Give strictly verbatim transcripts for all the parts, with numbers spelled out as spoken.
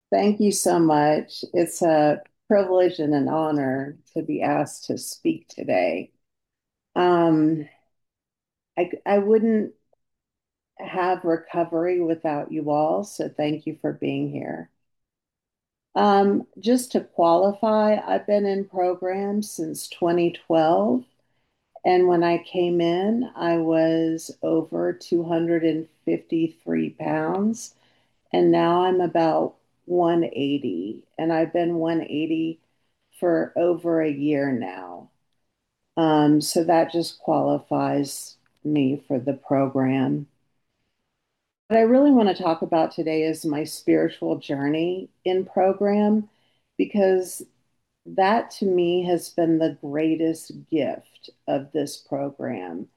Thank you so much. It's a privilege and an honor to be asked to speak today. Um, I, I wouldn't have recovery without you all, so thank you for being here. Um, just to qualify, I've been in programs since twenty twelve, and when I came in, I was over two hundred fifty-three pounds, and now I'm about one eighty, and I've been one eighty for over a year now. Um, so that just qualifies me for the program. What I really want to talk about today is my spiritual journey in program because that to me has been the greatest gift of this program.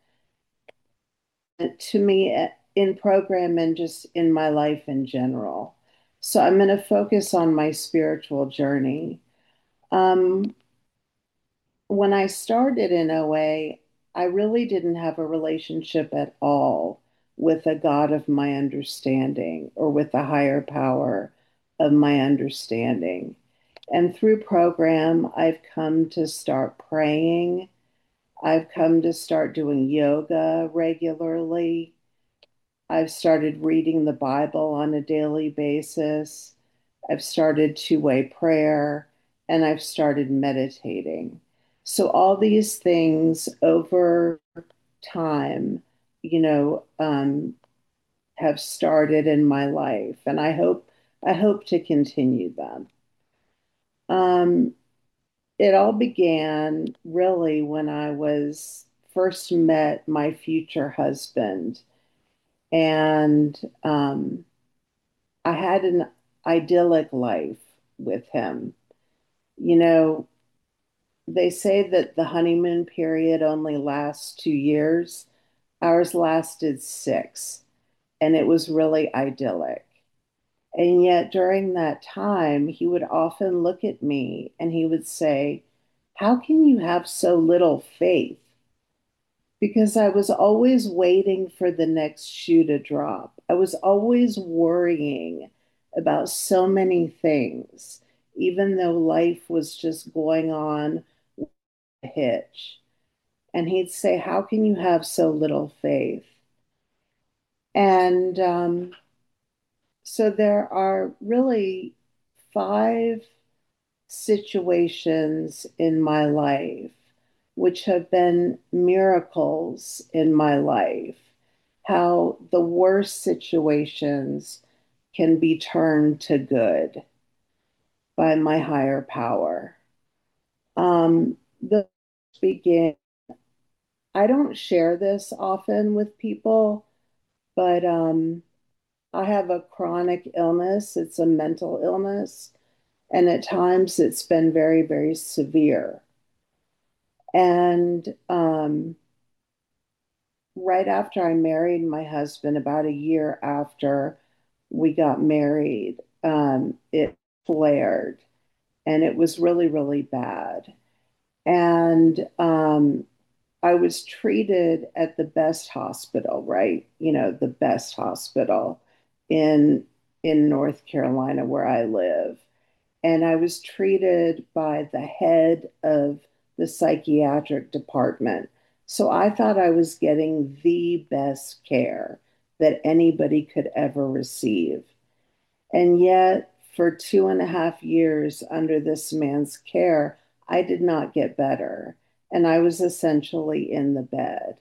To me, eh, in program and just in my life in general. So I'm going to focus on my spiritual journey. Um, when I started in O A, I really didn't have a relationship at all with a God of my understanding or with a higher power of my understanding. And through program, I've come to start praying. I've come to start doing yoga regularly. I've started reading the Bible on a daily basis. I've started two way prayer and I've started meditating. So, all these things over time, you know, um, have started in my life, and I hope I hope to continue them. Um, it all began really when I was first met my future husband, and um, I had an idyllic life with him. You know, they say that the honeymoon period only lasts two years. Ours lasted six, and it was really idyllic. And yet, during that time, he would often look at me and he would say, "How can you have so little faith?" Because I was always waiting for the next shoe to drop. I was always worrying about so many things, even though life was just going on a hitch. And he'd say, "How can you have so little faith?" And um, so there are really five situations in my life which have been miracles in my life, how the worst situations can be turned to good by my higher power. Um, the begin. I don't share this often with people, but um, I have a chronic illness. It's a mental illness, and at times it's been very, very severe. And um, right after I married my husband, about a year after we got married, um, it flared and it was really, really bad. And um, I was treated at the best hospital, right? You know, the best hospital in in North Carolina where I live. And I was treated by the head of the psychiatric department. So I thought I was getting the best care that anybody could ever receive. And yet, for two and a half years under this man's care, I did not get better. And I was essentially in the bed.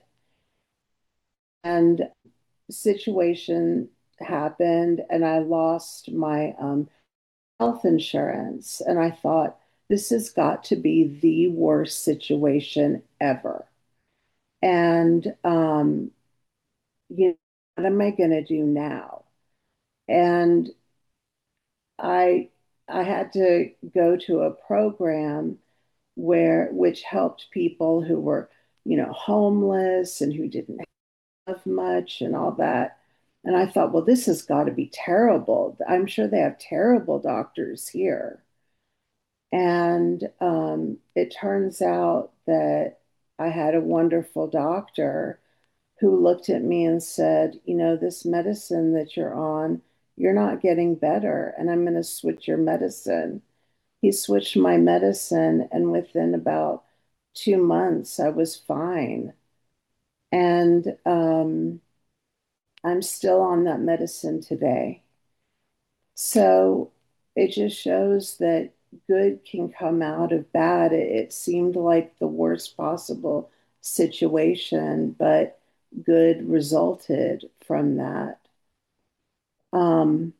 And situation happened, and I lost my um, health insurance. And I thought, this has got to be the worst situation ever. And, um, you know, what am I going to do now? And I, I had to go to a program where, which helped people who were, you know, homeless and who didn't have much and all that. And I thought, well, this has got to be terrible. I'm sure they have terrible doctors here. And um, it turns out that I had a wonderful doctor who looked at me and said, you know, this medicine that you're on you're not getting better, and I'm going to switch your medicine. He switched my medicine, and within about two months, I was fine. And um, I'm still on that medicine today. So it just shows that good can come out of bad. It, it seemed like the worst possible situation, but good resulted from that. Um,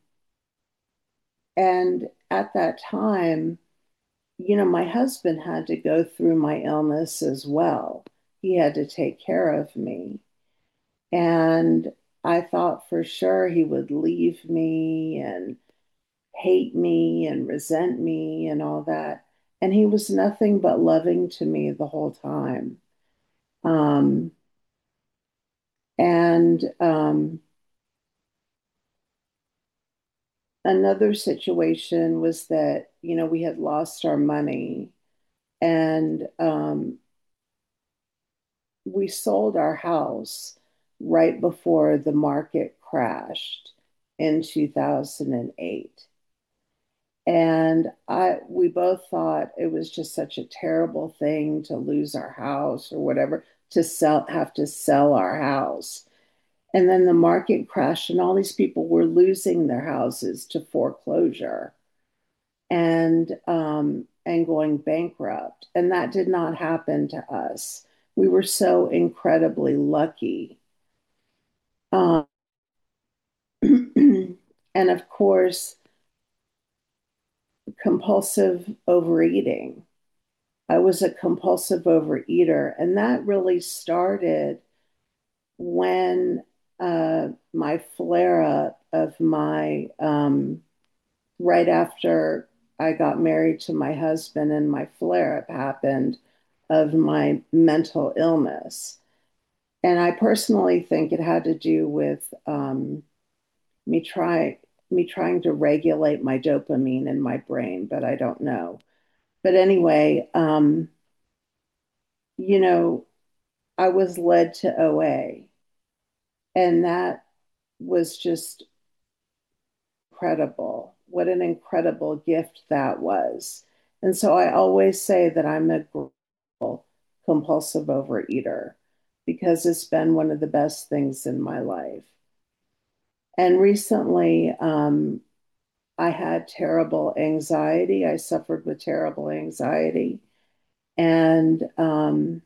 and at that time, you know, my husband had to go through my illness as well. He had to take care of me. And I thought for sure he would leave me and hate me and resent me and all that. And he was nothing but loving to me the whole time. Um, and um, Another situation was that, you know, we had lost our money and um, we sold our house right before the market crashed in two thousand eight. And I we both thought it was just such a terrible thing to lose our house or whatever, to sell have to sell our house. And then the market crashed and all these people were losing their houses to foreclosure and um and going bankrupt. And that did not happen to us. We were so incredibly lucky. Um, and of course, compulsive overeating. I was a compulsive overeater, and that really started when uh, my flare up of my, um, right after I got married to my husband, and my flare up happened of my mental illness. And I personally think it had to do with um, me try me trying to regulate my dopamine in my brain, but I don't know. But anyway, um, you know, I was led to O A, and that was just incredible. What an incredible gift that was. And so I always say that I'm a grateful compulsive overeater because it's been one of the best things in my life. And recently, um, I had terrible anxiety. I suffered with terrible anxiety. And um,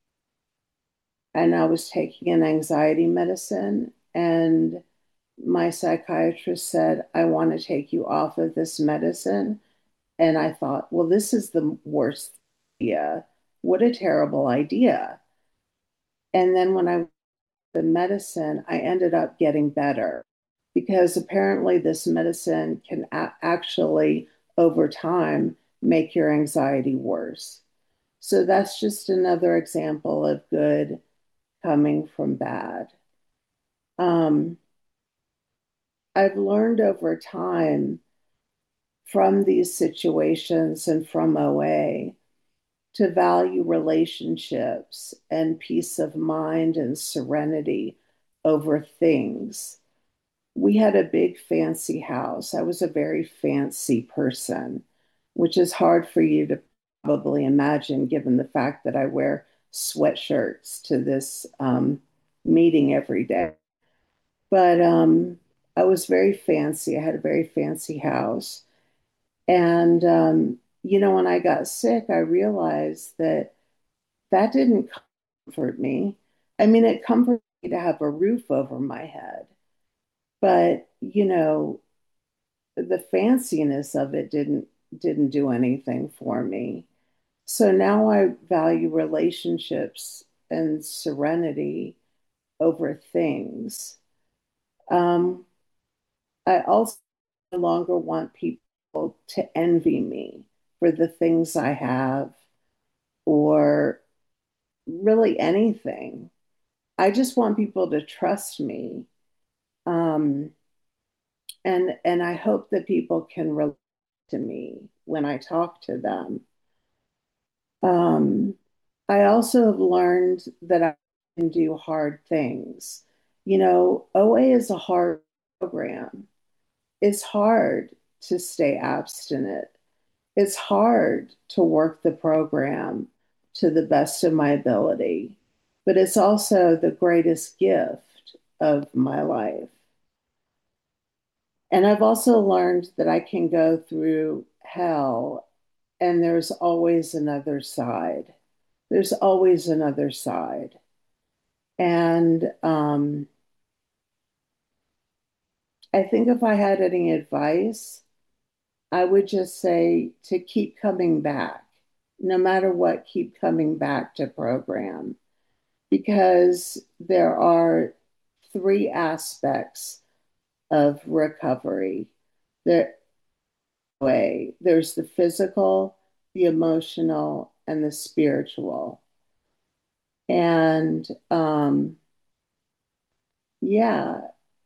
and I was taking an anxiety medicine, and my psychiatrist said, I want to take you off of this medicine. And I thought, well, this is the worst idea. What a terrible idea. And then when I the medicine, I ended up getting better because apparently this medicine can a- actually, over time, make your anxiety worse. So that's just another example of good coming from bad. Um, I've learned over time from these situations and from O A to value relationships and peace of mind and serenity over things. We had a big fancy house. I was a very fancy person, which is hard for you to probably imagine given the fact that I wear sweatshirts to this um, meeting every day. But um, I was very fancy. I had a very fancy house. And, um, you know, when I got sick, I realized that that didn't comfort me. I mean, it comforted me to have a roof over my head, but, you know, the fanciness of it didn't didn't do anything for me. So now I value relationships and serenity over things. Um, I also no longer want people to envy me for the things I have or really anything. I just want people to trust me. Um, and and I hope that people can relate to me when I talk to them. Um, I also have learned that I can do hard things. You know, O A is a hard program. it's hard to stay abstinent. It's hard to work the program to the best of my ability, but it's also the greatest gift of my life. And I've also learned that I can go through hell and there's always another side. There's always another side. And um, I think if I had any advice, I would just say to keep coming back, no matter what, keep coming back to program because there are three aspects of recovery. There way there's the physical, the emotional, and the spiritual. And um, yeah,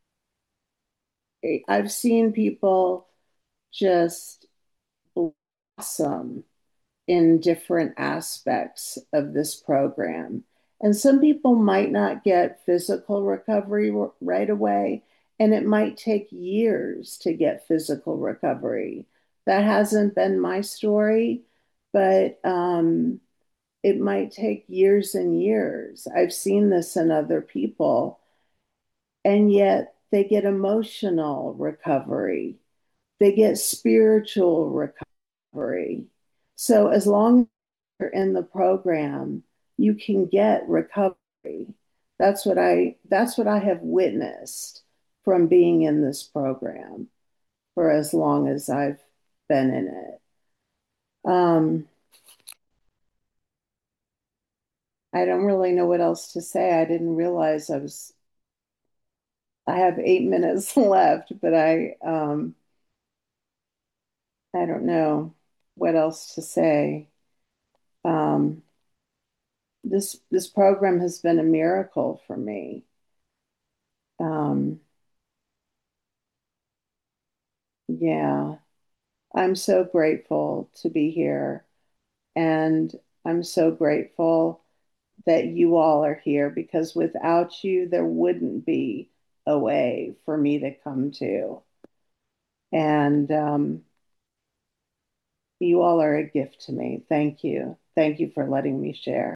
I've seen people just blossom in different aspects of this program. And some people might not get physical recovery right away, and it might take years to get physical recovery. That hasn't been my story, but um, it might take years and years. I've seen this in other people, and yet they get emotional recovery, they get spiritual recovery. So as long as you're in the program, you can get recovery. That's what I that's what I have witnessed from being in this program for as long as I've been in it. Um, I don't really know what else to say. I didn't realize I was I have eight minutes left, but I um, I don't know what else to say. Um, this this program has been a miracle for me. Um, yeah, I'm so grateful to be here, and I'm so grateful that you all are here because without you, there wouldn't be a way for me to come to. And um, you all are a gift to me. Thank you. Thank you for letting me share.